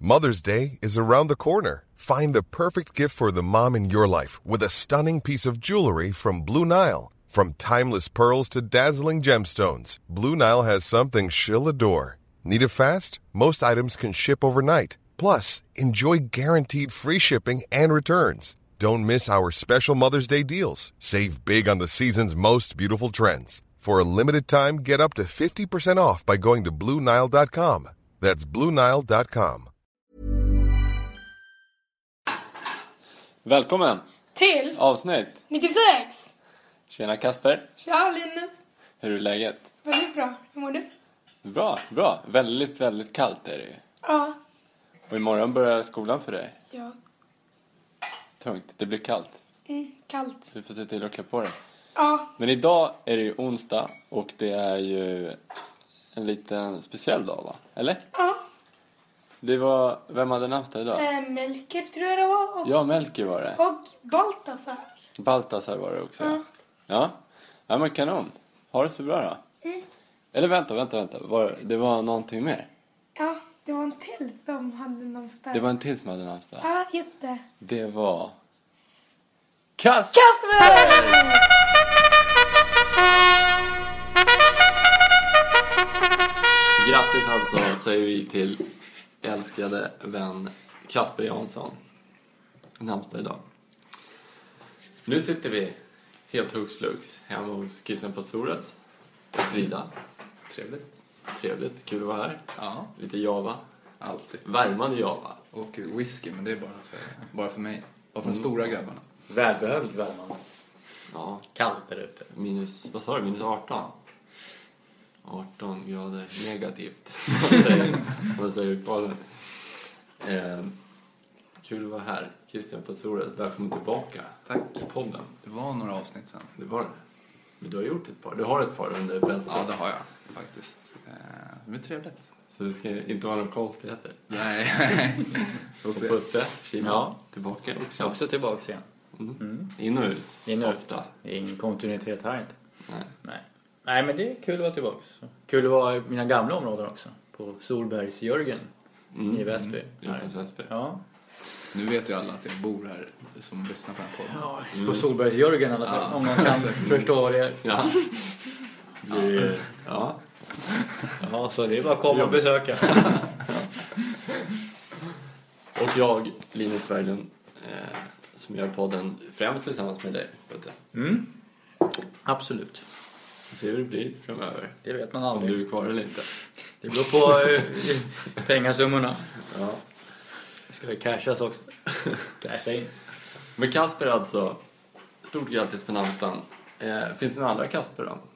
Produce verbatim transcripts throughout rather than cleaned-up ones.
Mother's Day is around the corner. Find the perfect gift for the mom in your life with a stunning piece of jewelry from Blue Nile. From timeless pearls to dazzling gemstones, Blue Nile has something she'll adore. Need it fast? Most items can ship overnight. Plus, enjoy guaranteed free shipping and returns. Don't miss our special Mother's Day deals. Save big on the season's most beautiful trends. For a limited time, get up to fifty percent off by going to blue nile dot com. That's blue nile dot com. Välkommen till avsnitt nittiosex. Tjena Kasper. Tja Linne. Hur är läget? Väldigt bra. Hur mår du? Bra, bra. Väldigt, väldigt kallt är det ju. Ja. Och imorgon börjar skolan för dig. Ja. Tungt. Det blir kallt. Mm, kallt. Du får se till att klä på dig. Ja. Men idag är det ju onsdag och det är ju en liten speciell dag, va? Eller? Ja. Det var, vem hade namnsdag idag? Äh, Melker tror jag det var. Och, Ja, Melker var det. och Baltasar. Baltasar var det också. Ja. Ja, ja men kanon. Ha det så bra då. Mm. Eller vänta, vänta, vänta. Var, det var någonting mer. Ja, det var en till som hade namnsdag. Det var en till som hade namnsdag. Ja, jätte. Det var Kasper! Kasper! Grattis alltså säger vi till älskade vän Kasper Jansson. Namnsdag idag. Nu sitter vi helt hux flux hemma hos Kissen på Soret. Frida. Trevligt. Trevligt, kul att vara här. Ja, Lite Java. alltid. Värmande Java. Och whisky, men det är bara för, bara för mig. Bara för de Mm. stora grabbarna. Välbehövligt värmande. Ja, Kallt där ute. minus, vad sa du? Minus arton? arton grader negativt. Vad säger, vad säger Paul? Eh, kul att vara här. Christian på Soret, välkommen tillbaka. Tack. Till podden. Det var några avsnitt sen. Det var det. Men du har gjort ett par. Du har ett par under bältet. Ja, det har jag faktiskt. Eh, det är trevligt. Så det ska inte vara några konstigheter. Nej. Och Putte, Kina, Ja. tillbaka Jag är också. också tillbaka igen. Mm. Mm. In och ut. In och ut. Ofta. Det är ingen kontinuitet här inte. Nej. Nej. Nej, men det är kul att vara tillbaka. Kul att vara i mina gamla områden också. På Solbergsjörgen Mm. i Väsby. Jörgens Väsby. Ja. Nu vet ju alla att jag bor här som lyssnar på den här podden. ja Mm. på Solbergsjörgen i alla fall. Ja. Om man kan förstå vad det är. Ja. Det är, ja. Ja, så det är bara att komma och besöka. Och jag, Linus Berglund, eh, som gör podden främst tillsammans med dig, Putte. Mm. Absolut. Vi ser hur det blir framöver. Det vet man Om aldrig. du är kvar eller inte. Det beror på eh, pengasummorna. Ja. Det ska ju cashas också. Casha in. Men Kasper alltså, stort grattis på namnsdagen. Eh, finns det några andra Kasper då?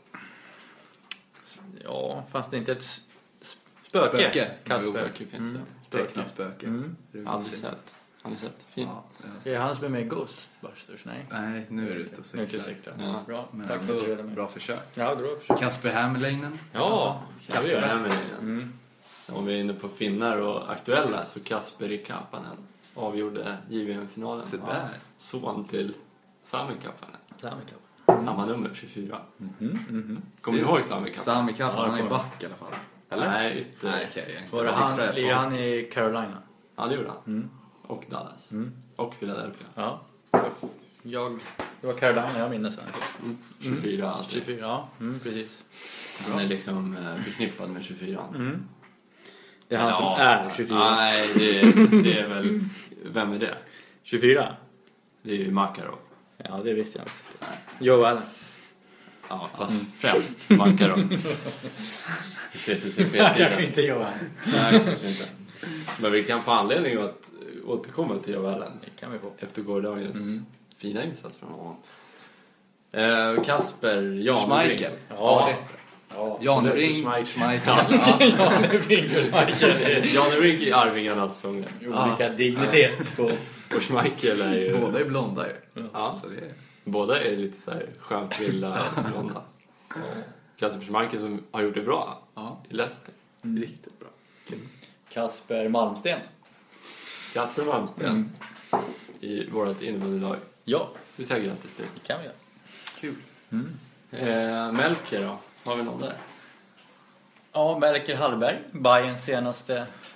Ja, fanns det inte ett s- spöke? Spöke. Kasper. Spöke finns det. Spöke. Tecknat spöke. Mm. Aldrig sett. Aldrig sett. Fin. Ja, det är Det är han som är med i Ghostbusters, nej? Nej, nu är det ute och Nu är det cyklar. cyklar. Ja. Bra, Men tack för att du redde mig. bra försök. Ja, bra försök. Kasper Hämmerleinen. Ja, kan vi Kasper göra. Hämmerleinen. Mm. Om vi är inne på finnar och aktuella så Kasper i Kapanen avgjorde J V M-finalen. Se där. Son till Sami Kapanen. Sami Kapanen. Samma nummer, tjugofyra. Mhm, mhm. Kommer du ihåg Sami Kapanen? Sami Kappan, Ja, han är kommer. back i alla fall. Eller? Nej, ytter. Nej, okej. jag är inte Var det siffra han, i alla är fall. han i Carolina? Ja, det gjorde han. Mm. Och Dallas. Mm. Och Philadelphia. Ja. Jag, det var Carolina, jag minns han. Mm. tjugofyra alltid. tjugofyra, ja. Mm, precis. Han är liksom eh, förknippad med tjugofyra. Mm. Det är han Ja. som är tjugofyra. Nej, det, det är väl... Vem är det? tjugofyra? Det är ju Makarov. Ja, det visste jag inte. Joe Allen. Ja, fast främst Makarov. C C C P. inte Joe Allen. Nej, kanske inte. Men vi kan få anledning att återkomma till Joe Allen Det kan vi få. efter gårdagens Mm. fina insats från honom. Eh, Kasper Janbrink. Schmeichel. Ja. Ja. Jan Så det är Ring, Schmeichel. Schmeichel. Jan Ring och Schmeichel. Jan Rink i Arvingarnas sånger. Olika dignitet på. Och Schmeichel är ju... Båda är blonda ju. Ja. Så det är... Båda är lite så här skönt lilla blonda. Kasper Schmeichel som har gjort det bra Ja. i Leicester. Riktigt bra. Kasper Malmsten. Kasper Malmsten Mm. i vårt innebandylag. Ja, Vi säger grattis till. det kan vi göra. Kul. Eh, Melker då? Har vi någon där? Ja, Melker Hallberg. Bayerns senaste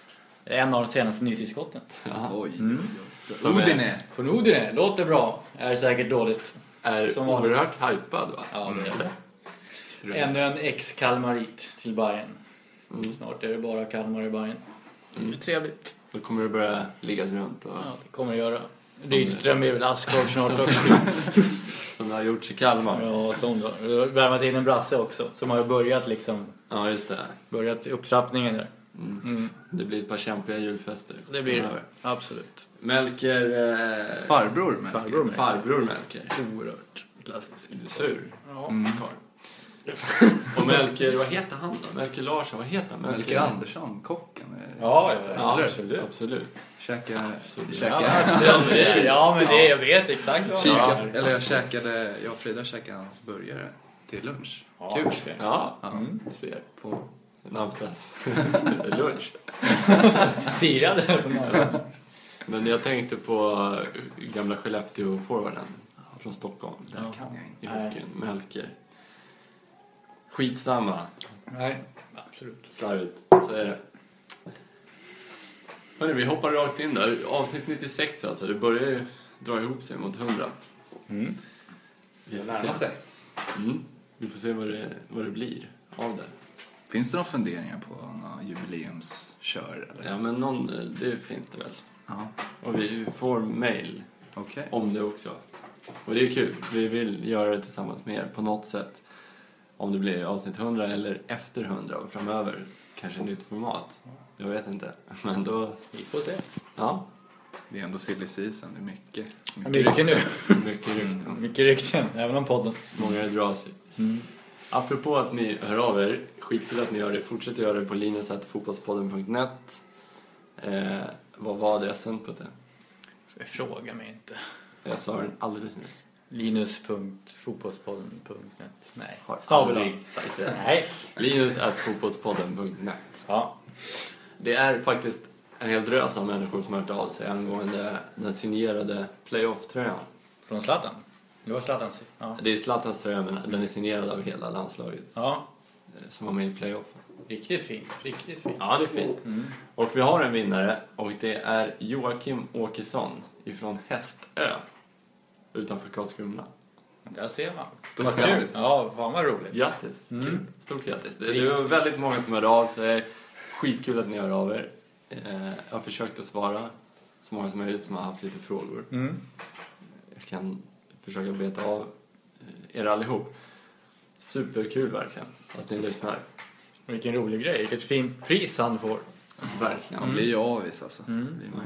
En av de senaste nytillskotten. Ja. Oj, Mm. oj, oj. Som är- Udine. Från Udine, låter bra. Är säkert dåligt. Är Som vanligt. oerhört hypad, va? Ja, det är det. Mm. Ännu en ex-Kalmarit till Bayern. Mm. Snart är det bara Kalmar i Bayern. Det är trevligt. Då kommer det börja liggas runt och, Ja, det kommer det göra. Rydström är väl Askov snart också. som det har gjorts i Kalmar. Ja, som då. Vi har värmat in en brasse också. Som har ju börjat liksom. Ja, just det. Börjat upptrappningen där. Mm. Mm. Det blir ett par kämpiga julfester. Det blir det. framöver. Absolut. Melker... Eh, Farbror Melker. Farbror med. farbror Melker. Oerhört klassisk. Sur. Ja. Mm. Karl. Och Melker, vad heter han då? Melker Larsson, vad heter han? Melker Andersson, kocken. Ja, ja, Ja, Eller? absolut. absolut. Käka, Absolut. käka, Ja, absolut. Ja, men det jag vet exakt vad Kika, Ja. eller jag käkade, jag och Frida käkade hans burgare till lunch. Ja, Kul. okej. Ja, Mm. du ser. På namnsdags lunch. Firade. Men jag tänkte på gamla Skellefteå-forwarden från Stockholm. Det kan jag inte. I Nej. hockeyn, Melker. Skitsamma. Nej, absolut. Slarvigt, så är det. Hörrni, vi hoppar rakt in där. Avsnitt nittiosex alltså. Det börjar ju dra ihop sig mot hundra. Mm. Vi får Närmar se. sig. Mm. Vi får se vad det, vad det blir av det. Finns det några funderingar på några jubileumskör? Eller? Ja, men någon, det finns det väl. Ja. Och vi får mail Okej. om det också. Och det är kul. Vi vill göra det tillsammans med er på något sätt. Om det blir avsnitt hundra eller efter hundra och framöver. Kanske nytt format. Jag vet inte. Men då... Vi får se. Ja, Det är ändå silly season, det är mycket. Mycket nu. mycket rykten. Mycket rykten, även om podden. Många drar sig. Mm. Apropå att ni hör av er. Skitkul att ni gör det. Fortsätt göra det på linus at fotbollspodden punkt net. Eh, vad var adressen på det? Fråga mig inte. Jag sa den alldeles nyss. linus punkt fotbollspodden punkt net. Nej. Har Snabel-a. aldrig sagt det. Nej. linus at fotbollspodden punkt net. Ja. Det är faktiskt en hel drös av människor som har hört av sig angående den signerade playoff-tröjan. Från Zlatan. Det var Zlatans. Ja. Det är Zlatans tröja, men den är signerad av hela landslaget Ja. eh, som var med i playoff. Riktigt fint. Riktigt fint. Ja, det är fint. Mm. Och vi har en vinnare och det är Joakim Åkesson ifrån Hästö utanför Karlskrona. Där ser man. Stort Vad kul. grattis. Ja, fan vad roligt. Grattis! Mm. Kul. Stort grattis! Det, det var väldigt många som hörde av sig. Skitkul att ni hör av er. Eh, jag har försökt att svara så många som möjligt som har haft lite frågor. Mm. Jag kan försöka beta av eh, er allihop. Superkul verkligen att ni lyssnar. Vilken rolig grej. Vilket fint pris han får. Verkligen. Man blir ju avis alltså. Mm. Det blir man ju.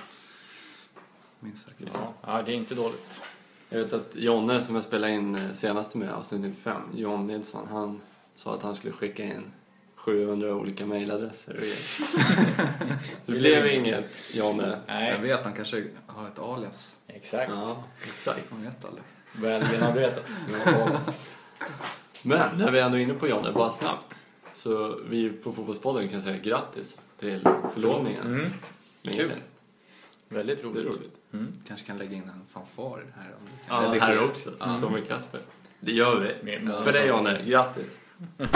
Minst sagt. Ja. Ja, det är inte dåligt. Jag vet att Jonne som jag spelade in eh, senaste med avsnitt nittiofem, John Nilsson, han sa att han skulle skicka in sjuhundra olika mejladresser och grejer. Så det blev inget, Jonne. Jag Nej, vet, han kanske har ett alias. exakt. Ja, exakt. Man vet aldrig. Väl genomarbetat. Men när vi är ändå inne på Jonne, bara snabbt. Så vi på Fotbollspodden kan säga grattis till förlovningen. Mm. Med Kul. Elin. Väldigt Det är roligt. roligt. Mm. Kanske kan lägga in en fanfar här. Om du Ja, redigerar. här också. Som med Kasper. Det gör vi. Med- För dig, Jonne, grattis.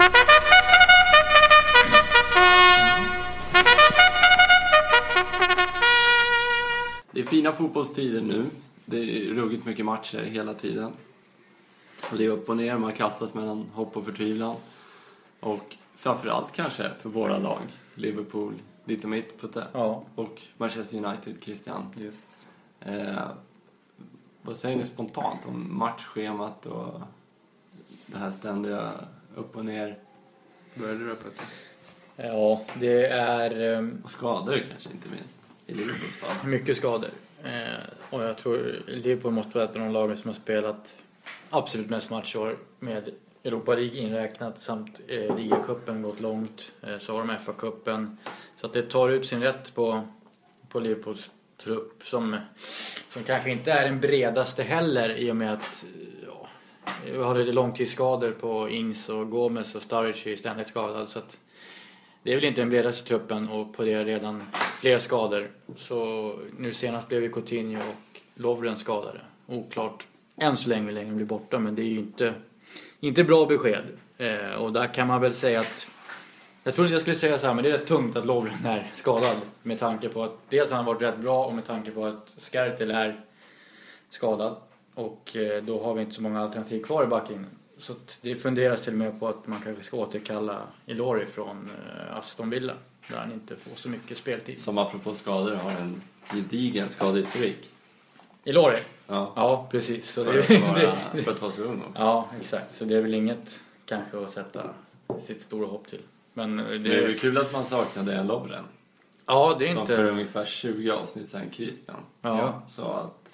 Det är fina fotbollstider nu. Det är ruggigt mycket matcher hela tiden. Och det är upp och ner, man kastas mellan hopp och förtvivlan. Och framförallt kanske för våra lag. Liverpool, ditt och mitt Putte. Ja. Och Manchester United, Christian. Yes. Eh, vad säger ni spontant om matchschemat och det här ständiga upp och ner? Började du på ett... Ja, det är um, Och skador kanske inte minst. I Liverpools fall. mycket skador. Eh, och jag tror Liverpool måste vara ett av de lagen som har spelat absolut mest matcher med Europa League inräknat samt eh, Liga-cupen gått långt. Eh, så har de F A-cupen. Så att det tar ut sin rätt på, på Liverpools trupp som, som kanske inte är den bredaste heller i och med att ja, vi har lite långtidsskador på Ings och Gomez och Sturridge är ständigt skadad. Så att det är väl inte den bredaste truppen och på det redan flera skador. Så nu senast blev ju Coutinho och Lovren skadade. Oklart än så länge hur länge de blir borta, men det är ju inte, inte bra besked. Eh, och där kan man väl säga att Jag trodde jag skulle säga så här, men det är rätt tungt att Lovren är skadad med tanke på att dels han har varit rätt bra och med tanke på att Skertel är skadad. Och eh, då har vi inte så många alternativ kvar i backlinjen. Så det funderas till och med på att man kanske ska återkalla Ilori från eh, Aston Villa. Där han inte får så mycket speltid. Som apropå skador har en gedigen skadehistorik. Ilori? Ja. Ja, precis. Så För, det, att vara, det, för att vara så ung också. ja, exakt. Så det är väl inget kanske att sätta sitt stora hopp till. Men det, Det är väl kul att man saknade Lovren. ja, det är Som inte... för ungefär tjugo avsnitt sedan Christian Ja. sa att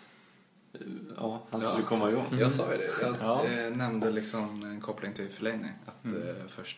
ja, han skulle Ja. komma igång. Jag sa ju det. Jag Ja. eh, nämnde liksom en koppling till Fellaini. Att eh, första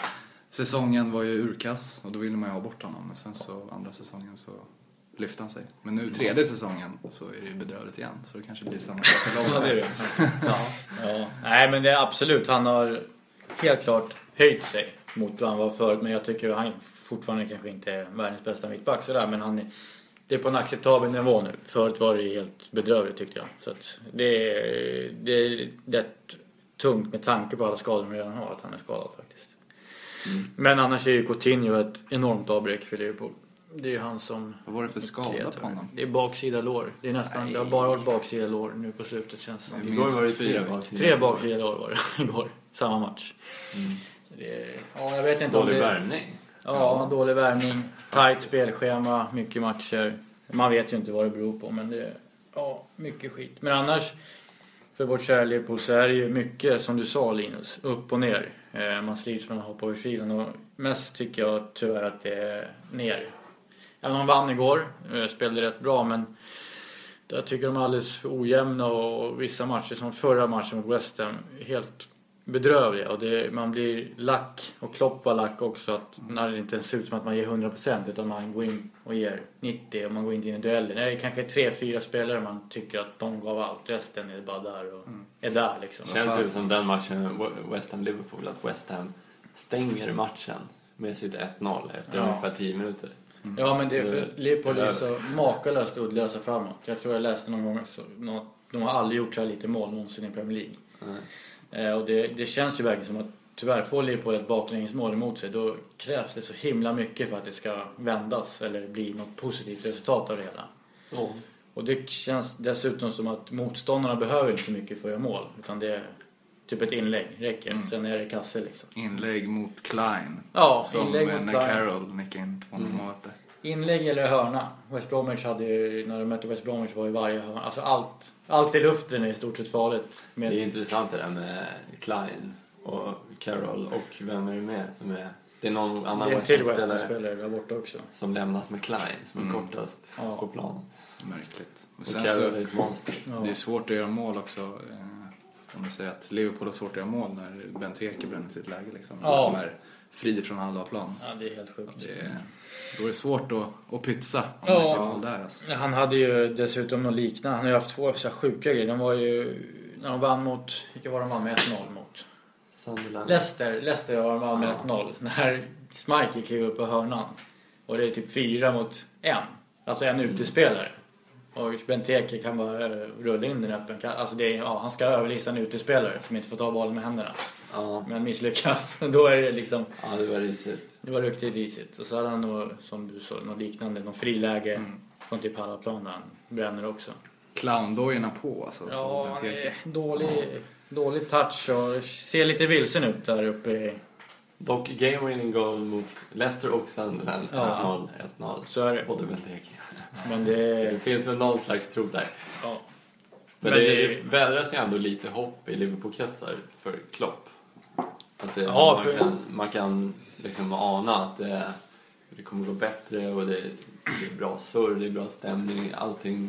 säsongen var ju urkass och då ville man ju ha bort honom. Men sen så andra säsongen så lyfte han sig. Men nu tredje säsongen så är det ju bedrövligt igen. Så det kanske blir samma sak för Ja, Lovren. det är det. Ja. Ja. Nej, men det är absolut. Han har helt klart höjt sig mot vad han var förut. Men jag tycker att han fortfarande kanske inte är världens bästa mittback sådär. Men han är, det är på en acceptabel nivå nu. Förut var det helt bedrövligt tyckte jag. Så att det, är, det är rätt tungt med tanke på alla skador man redan har att han är skadad faktiskt. Mm. Men annars är ju Coutinho ett enormt avbräck för Liverpool. Det är ju han som... Vad var det för skada på honom? Det är baksida lår. Det är nästan, det har bara varit baksida lår nu på slutet känns det som. Igår var det fyra baksida. Tre baksida lår var det igår. Samma match. Mm. Så det är, ja, jag vet inte Dålig om det... värmning. Ja, dålig värmning. Tight spelschema. Mycket matcher. Man vet ju inte vad det beror på. Men det är ja, mycket skit. Men annars, för vårt kära Liverpool så är det ju mycket, som du sa Linus, upp och ner. Eh, man slits med att hoppa över filen. Och mest tycker jag tyvärr att det är ner. Även om de vann igår, eh, spelade rätt bra, men jag tycker de är alldeles för ojämna och vissa matcher som förra matchen mot West Ham helt bedrövliga. Och det, man blir lack, och Klopp var lack också, att när det inte ser ut som att man ger hundra procent utan man går in och ger nittio och man går inte in i duellen. Det är kanske tre, fyra spelare man tycker att de gav allt, resten är bara där och mm. är där liksom. Det känns ju som den matchen West Ham-Liverpool, att West Ham stänger matchen med sitt ett noll efter Ja. ungefär tio minuter. Mm. Ja, men det är för Liverpool är så makalöst uddlösa framåt. Jag tror jag läste någon gång så, något, de har aldrig gjort så här lite mål någonsin i Premier League. Mm. Eh, och det, det känns ju verkligen som att tyvärr får Liverpool ett baklängesmål emot sig, då krävs det så himla mycket för att det ska vändas eller bli något positivt resultat av det hela. Mm. Och det känns dessutom som att motståndarna behöver inte så mycket för att göra mål, utan det är typ ett inlägg räcker, mm. sen är det kasse liksom. Inlägg mot Klein. Ja, som inlägg när mot Klein. Carroll nickade in två noll Mm. målet. Inlägg eller hörna. West Bromwich hade ju, när de mötte West Bromwich var ju varje hörna. Alltså allt, allt i luften är i stort sett farligt. Med... Det är intressant det där med Klein och Carroll och vem är det med som är... Det är någon annan det är en till West Ham-spelare West-spelare där borta också. som lämnas med Klein som är Mm. kortast Ja. på planen. Märkligt. Och Och sen Carroll så, är ett monster. Ja. det är svårt att göra mål också. Eh, om du säger att Liverpool har svårt att göra mål när Benteke bränner sitt läge. Liksom. Ja. De är fri från halva plan. Ja, det är helt sjukt. Det är, då är det svårt att, att pytsa om Ja. man inte har mål där. Alltså. Han hade ju dessutom något liknande. Han har ju haft två så här sjuka grejer. De var ju, när de vann mot, vilka var de vann med ett noll mot? Sunderland. Leicester, Leicester var de vann med ett noll. När Smikey klev upp på hörnan. Och det är typ fyra mot en. Alltså en utespelare. Och Benteke kan bara rulla in den öppen. Alltså det är, ja, han ska överlista en utespelare som inte får ta bollen med händerna. Ja. Men misslyckas. Då är det liksom... Ja, det var risigt. Det var riktigt risigt. Och så hade han nog, som du sa, något liknande. Någon friläge Mm. från typ halva plan där han bränner också. Clowndojorna på alltså. Ja, på han Benteke. är dålig, dålig touch och ser lite vilsen ut där uppe i... Dock game winning goal mot Leicester och Sunderland. Ja. ett noll, ett noll. Så är det. Både Benteke. Men det... Det finns väl någon slags tro där. Ja. Men, Men det, det- det vädras ju ändå lite hopp i Liverpool-kretsar för Klopp. Att det, Ja, man, för- kan, man kan liksom ana att det, det kommer gå bättre och det, det är bra surr, det är bra stämning, allting.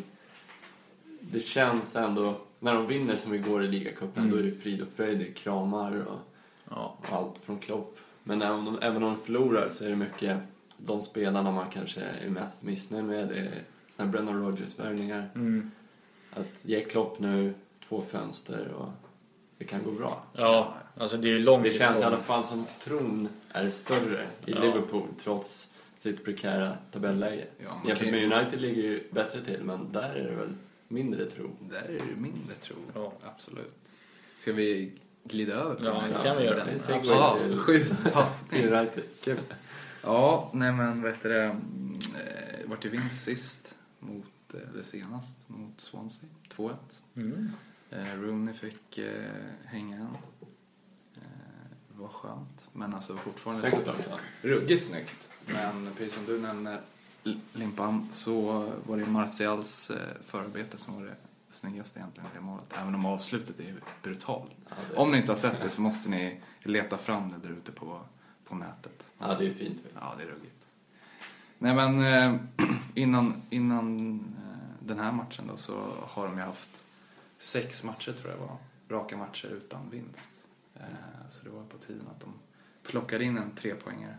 Det känns ändå, när de vinner som igår i ligacupen, Mm. då är det frid och fröjd, det är kramar och, Ja. och allt från Klopp. Men även om, de, även om de förlorar så är det mycket de spelarna man kanske är mest missnöjd med. Det är såna här Brendan Rodgers-värvningar. Mm. Att ge Klopp nu två fönster och det kan gå bra. Ja, alltså det är ju långt Det känns i ifrån. alla fall som tron är större i Ja. Liverpool trots sitt prekära tabelläge. Ja, man Jämfört kan med ju- United ligger ju bättre till, men där är det väl mindre tro. Där är det mindre tro. Ja. Absolut. Ska vi glida över på Ja, den. det kan vi göra. Den är säkert Ja, till- schysst passning. till United. Kul. Ja, nej men vet du det, mm, eh, vart i vinst sist mot, eh, eller senast, mot Swansea, två ett. Mm. Eh, Rooney fick eh, hänga en. Eh, det var skönt, men alltså fortfarande Snyggt också. ruggigt snyggt. Men precis som du nämnde, L- Limpan, så var det Martials eh, förarbete som var det snyggaste egentligen i det målet. Även om avslutet är brutalt. Ja, det- Om ni inte har sett det så måste ni leta fram det där ute på, på nätet. Ja, det är fint. Ja, det är ruggigt. Nej men eh, innan, innan eh, den här matchen då så har de ju haft sex matcher tror jag var. Raka matcher utan vinst. Eh, så det var på tiden att de plockade in en trepoängare.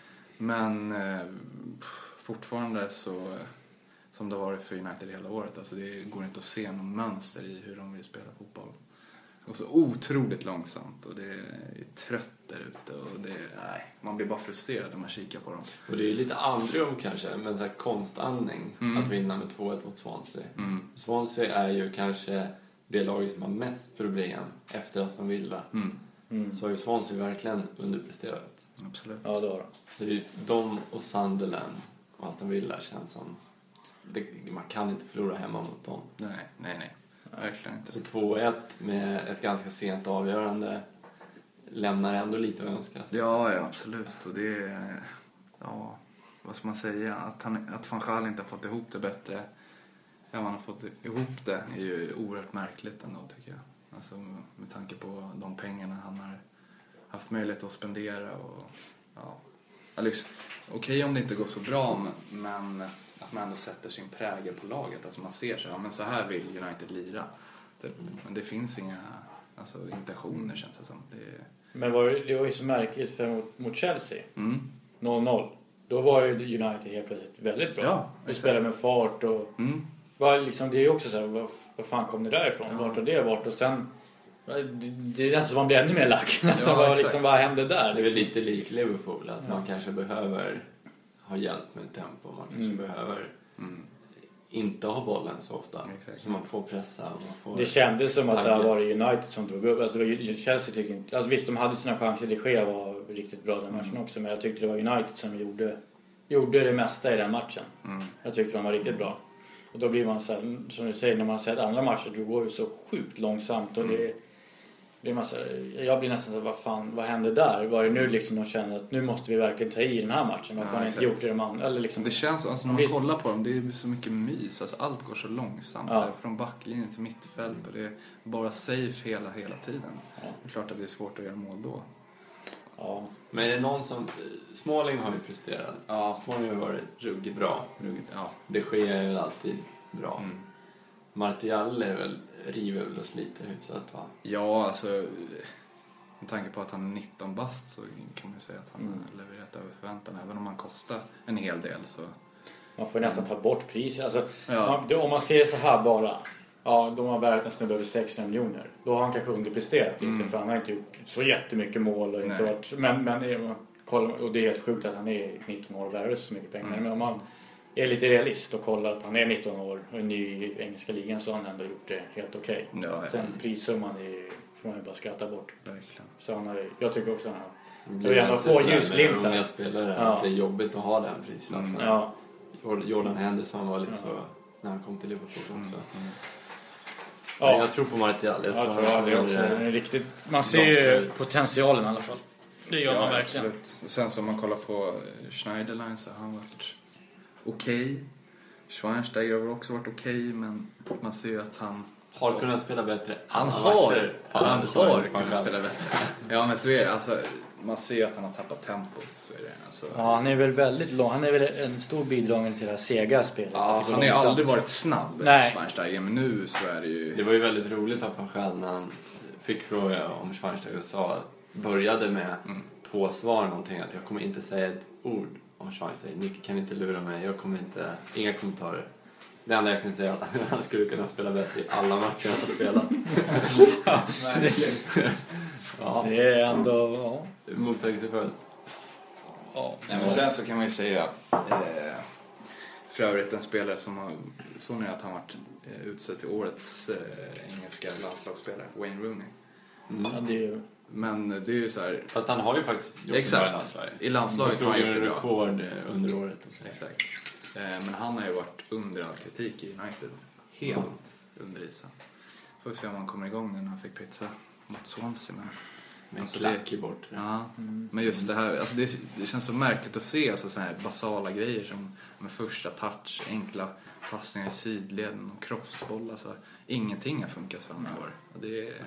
Men eh, fortfarande så eh, som det har varit för United hela året. Alltså det går inte att se någon mönster i hur de vill spela fotboll. Och så otroligt långsamt och det är trött där ute och det nej, man blir bara frustrerad när man kikar på dem. Och det är ju lite andrum kanske, men så här konstandning Mm. att vinna med två ett mot Swansea. Mm. Swansea är ju kanske det laget som har mest problem efter Aston Villa. Mm. Mm. Så har ju Swansea verkligen underpresterat. Absolut. Ja, det var det. Så det är ju de och Sunderland och Aston Villa känns som... Det, man kan inte förlora hemma mot dem. Nej, nej, nej. Verkligen inte. Så två ett med ett ganska sent avgörande lämnar ändå lite att önska. Ja, ja, absolut. Och det är, ja, vad ska man säga? Att, han, att Van Gaal inte har fått ihop det bättre än man har fått ihop det är ju oerhört märkligt ändå tycker jag. Alltså med tanke på de pengarna han har haft möjlighet att spendera och ja. Liksom, okej om det inte går så bra men, men att man ändå sätter sin prägel på laget. Alltså man ser så, ja men så här vill United lira. Typ. Men det finns inga alltså, intentioner känns det som. Det är, Men var det, det var ju så märkligt för mot, mot Chelsea. mm. noll noll. Då var ju United helt plötsligt väldigt bra. Ja, Vi exakt. spelade med fart och Mm. var liksom, det är ju också så här, vad, vad fan kom det därifrån? Ja. Vart har det varit? Och sen det, det är nästan som man blir ännu mer lack. Nästan Ja, vad, exakt. liksom, vad hände där? Det är väl Liksom. lite lik Liverpool, att Ja. man kanske behöver ha hjälp med tempo. Man kanske Mm. behöver Mm. inte ha bollen så ofta. Exakt. Så man får pressa. Man får... Det kändes som att det Tanken. var United som drog upp. Alltså, det var Chelsea tycker inte... Alltså, visst, de hade sina chanser. De Gea var riktigt bra den matchen Mm. också. Men jag tyckte det var United som gjorde, gjorde det mesta i den matchen. Mm. Jag tyckte de var riktigt bra. Och då blir man så här, som du säger, när man har sett andra matcher, då går det så sjukt långsamt. Och det, det är massa, jag blir nästan så här, vad fan, vad hände där? Var det nu liksom de känner att nu måste vi verkligen ta i den här matchen? Varför Ja, har ni inte exakt. gjort det de andra? Eller liksom, Det känns, alltså när man Visst. kollar på dem, det är så mycket mys. Alltså allt går så långsamt. Ja. Så här, från backlinjen till mittfält och det är bara safe hela, hela tiden. Ja. Det är klart att det är svårt att göra mål då. ja, Men är det någon som... Småling har ju presterat. Ja. Småling har varit ruggigt bra. Ruggigt, ja. Det sker är väl alltid bra. Mm. Martial är väl, river väl och sliter hyfsat va? Ja, alltså med tanke på att han är nitton bast så kan man ju säga att han Mm. har levererat över förväntan. Även om han kostar en hel del så... man får nästan ta bort priset. Alltså, Ja. man, det, om man ser så här bara. Ja, de har värdet en snubbe över sexhundra miljoner. Då har han kanske underpresterat lite. Mm. För han har inte gjort så jättemycket mål. Och inte Nej. varit, men, men är man kollar, och det är helt sjukt att han är nitton år och värdet så mycket pengar. Mm. Men om man är lite realist och kollar att han är nitton år och är ny i engelska ligan så har han ändå gjort det helt okej. Ja, ja. Sen prissumman är, får man ju bara skratta bort. Verkligen. Så han har, jag tycker också att han har... Det blir ändå alltid få sådär med ljusglimtar. unga spelare. Ja. Att det är jobbigt att ha den prislappen. Mm. Ja, Jordan Henderson var lite Ja. så när han kom till Liverpool också. Mm. Men ja. jag tror på Martial. Jag Jag tror tror han att det kommer, också eh, är riktigt... Man ser ju Långt. potentialen i alla fall. Det gör man verkligen. absolut. Och sen så om man kollar på eh, Schneiderline så har han varit okej. Schweinsteiger har väl också varit okej, men man ser ju att han... Har kunnat spela bättre. Han alla har, matcher. han Ja, har sa jag, kunnat fan. spela bättre. Ja, men så är det. Alltså, man ser ju att han har tappat tempo. Så är det. Alltså, Ja, han är väl väldigt lång. Han är väl en stor bidragare till det här sega spelet. ja, Att det går han har ju långsamt. aldrig varit snabb, Nej. Schweinsteiger, men nu så är det ju... Det var ju väldigt roligt av han själv när han fick fråga om Schweinsteiger och sa, började med Mm. två svar någonting, att jag kommer inte säga ett ord om Schweinsteiger. Ni kan inte lura mig, jag kommer inte, inga kommentarer. Det enda jag kan säga är att han skulle kunna spela bättre i alla matcher han har spelat. Ja, Det är ändå... Ja. motsägelsefullt. Ja. Nej, men sen så kan man ju säga eh, för övrigt en spelare som har, såg ni att han varit eh, utsedd till årets eh, engelska landslagsspelare, Wayne Rooney. Mm. Ja, det är ju... Men det är ju så här... Fast han har ju faktiskt gjort Exakt. bra i landslaget. I landslaget har han gjort det bra. rekord under året. Och så. Exakt. Eh, men han har ju varit under all kritik i United. Helt mm. under isen. Får vi se om han kommer igång nu när han fick pytsa mot Swansea. Men, med en alltså klack det, i bort. Ja, mm. men just det här, alltså det, det känns så märkligt att se alltså så här basala grejer som med första touch, enkla passningar i sidleden och crossboll. Alltså, ingenting har funkat fram i år. Och det är,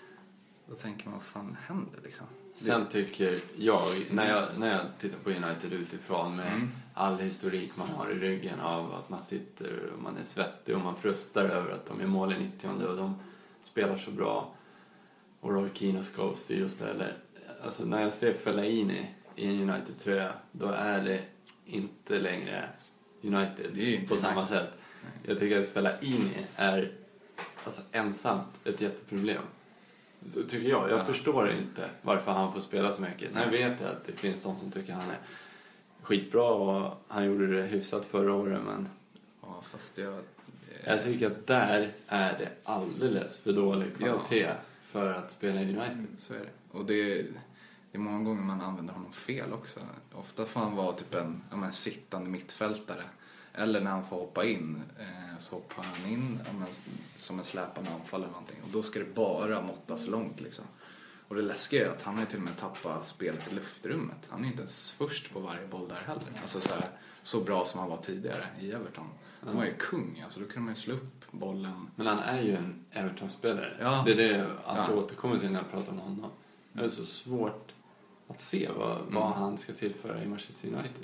då tänker man, vad fan händer liksom? Sen tycker jag, när jag, när jag tittar på United utifrån med mm. all historik man har i ryggen av att man sitter och man är svettig och man frustar över att de är mål i nittionde och de spelar så bra och Roy Keane och Scholes styr och ställer. Alltså när jag ser Fellaini i en United-tröja, då är det inte längre United det är inte på samma sätt. Nej. Jag tycker att Fellaini är alltså ensamt ett jätteproblem. Så tycker jag. Jag ja. förstår inte varför han får spela så mycket. Sen vet jag att det finns de som tycker han är skitbra och han gjorde det hyfsat förra året, men ja, fast jag... jag tycker att där är det alldeles för dålig kvalitet ja. för att spela i United. Så är det. Och det är, det är många gånger man använder honom fel också. Ofta får han vara typ en, en sittande mittfältare. Eller när han får hoppa in eh, så hoppar han in men, som en släpande anfall eller någonting. Och då ska det bara måttas långt liksom. Och det läskiga är att han har till och med tappat spelet i luftrummet. Han är inte ens först på varje boll där heller. Alltså så, här, så bra som han var tidigare i Everton. Han var ju kung, alltså då kunde man ju slå upp bollen. Men han är ju en Everton-spelare. Ja. Det är det jag alltid ja. återkommer till när jag pratar om honom. Det är så svårt att se vad, vad mm. han ska tillföra i Manchester United.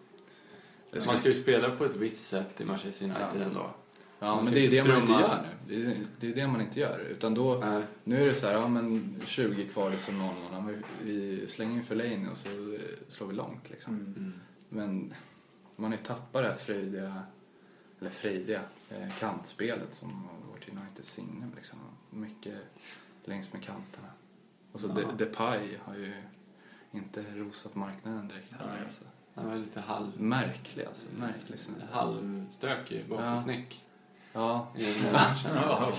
Ska... Man ska ju spela på ett visst sätt i Manchester United ja. ändå. Ja, men det är det man inte gör nu. Det är, det är det man inte gör. Utan då, äh. nu är det så här, ja men tjugo kvar liksom någon månad. Vi slänger in Fellaini och så slår vi långt liksom. Mm. Men man är tappar det här frejdiga, eller frejdiga eh, kantspelet som har varit United signum liksom. Mycket längs med kanterna. Och så ja. De, Depay har ju inte rosat marknaden direkt här. Alltså. Han var lite halv... Märklig alltså. Märklig. Halvstökig bakåtnick. Ja. Ja. ja.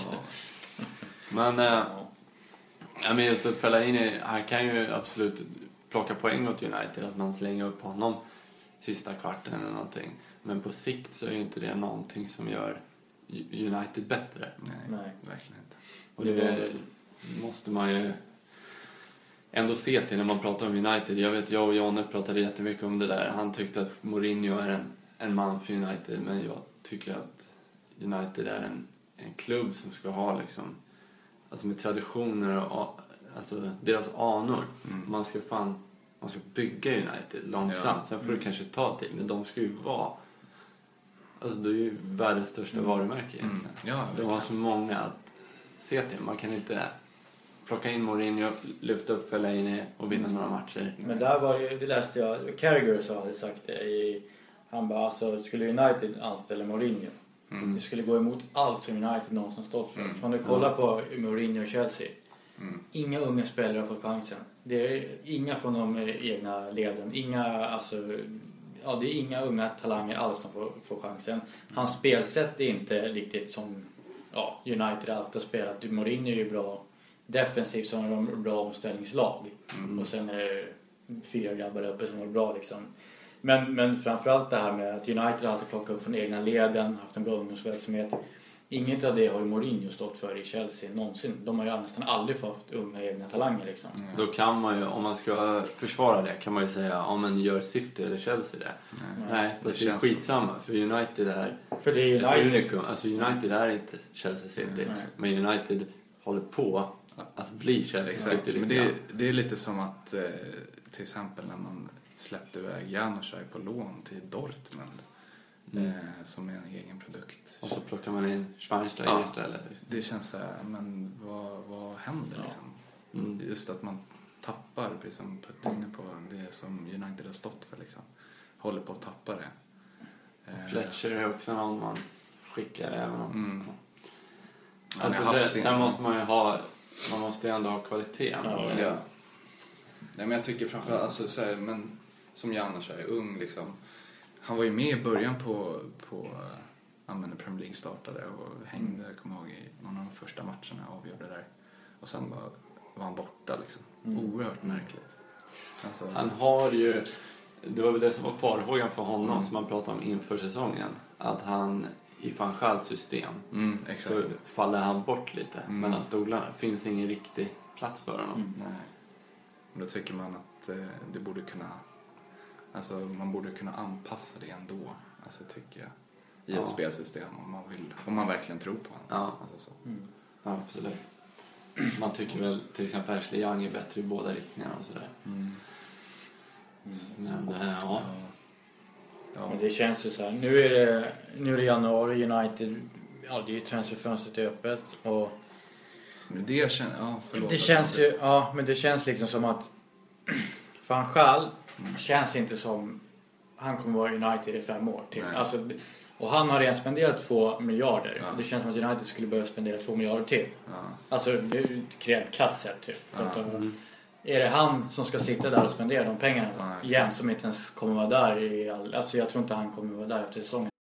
Men, äh, ja, men just att Fellaini, han kan ju absolut plocka poäng åt United. Att man slänger upp honom sista kvarten eller någonting. Men på sikt så är ju inte det någonting som gör United bättre. Nej, Nej. verkligen inte. Och det måste man ju ändå se till när man pratar om United. Jag vet, jag och Jonne pratade jättemycket om det där. Han tyckte att Mourinho är en, en man för United. Men jag tycker att United är en, en klubb som ska ha liksom, alltså med traditioner och alltså deras anor. Mm. Man ska fan, man ska bygga United långsamt. Ja. Sen får det mm. kanske ta tid. Men de ska ju vara, alltså det är ju världens största mm. varumärke egentligen. Mm. Ja, de har så många att se till. Man kan inte plocka in Mourinho, lyfta upp Fellaini och vinna några matcher. Men där var ju, det läste jag, Carragher så hade sagt det i, han bara, alltså skulle United anställa Mourinho, mm. det skulle gå emot allt som United någonsin stått för. Mm. För om du kollar på Mourinho och Chelsea, mm. inga unga spelare har fått chansen. Det är inga från de egna leden, inga, alltså, ja, det är inga unga talanger alls som får, får chansen. Hans spelsätt är inte riktigt som ja, United alltid har spelat. Mourinho är ju bra defensivt som har en bra omställningslag. Mm. Och sen är det fyra grabbar uppe som är bra liksom. Men, men framförallt det här med att United alltid plockat upp från egna leden, haft en bra ungdomsverksamhet. Inget av det har ju Mourinho stått för i Chelsea någonsin. De har ju nästan aldrig fått unga egna talanger liksom. Mm. Då kan man ju, om man ska försvara det, kan man ju säga om man gör City eller Chelsea det. Nej, Nej det, det är skitsamma för United är, för det är United. Unicum. Alltså United är inte Chelsea City. Mm. Men United håller på att bli Chelsea Exakt. City. Men det är, det är lite som att eh, till exempel när man släppte iväg Janusaj på lån till Dortmund. Mm. Eh, som är en egen produkt. Och så plockar man in Schweinsteiger ja, istället. Det känns så här, men vad, vad händer ja. liksom? Mm. Just att man tappar, precis som Putte inne på, det som United har stått för liksom. Håller på att tappa det. Eh. Fletcher är också någon man skickar även om. Mm. Alltså, sen, sin... sen måste man ju ha, man måste ju ändå ha kvalitet. Ja. Ja. Nej, men jag tycker framförallt, alltså, så här, men som Janus är ung liksom. Han var ju med i början på, på när Premier League startade och hängde, jag kommer ihåg, i någon av de första matcherna avgjorde där. Och sen bara var han borta liksom. Mm. Oerhört märkligt. Alltså, han har ju, det var väl det som var farhågan för honom mm. som man pratade om inför säsongen. Att han i Van Gaals system mm, exakt. så faller han bort lite mm. mellan stolarna. Det finns ingen riktig plats för honom. Mm. Nej. Då tycker man att eh, det borde kunna, alltså man borde kunna anpassa det ändå. Alltså tycker jag. I ja. ett spelsystem om man vill, om man verkligen tror på honom. Ja, alltså så. Mm. Ja, absolut. Man tycker väl till exempel Ashley Young är bättre i båda riktningarna och sådär. Mm. Mm. Men äh, ja. ja. Men det känns ju så här. Nu är det, nu är det januari, United, ja det är ju transferfönstret är öppet och men det känns, ja förlåt. Det känns ju, ja men det känns liksom som att Van Gaal mm. känns inte som han kommer vara United i fem år till. Alltså, och han har redan spenderat två miljarder. Ja. Det känns som att United skulle börja spendera två miljarder till. Ja. Alltså det kräver klasser typ. Ja. Att, mm. Är det han som ska sitta där och spendera de pengarna ja, igen som inte ens kommer vara där i all, alltså jag tror inte han kommer vara där efter säsongen.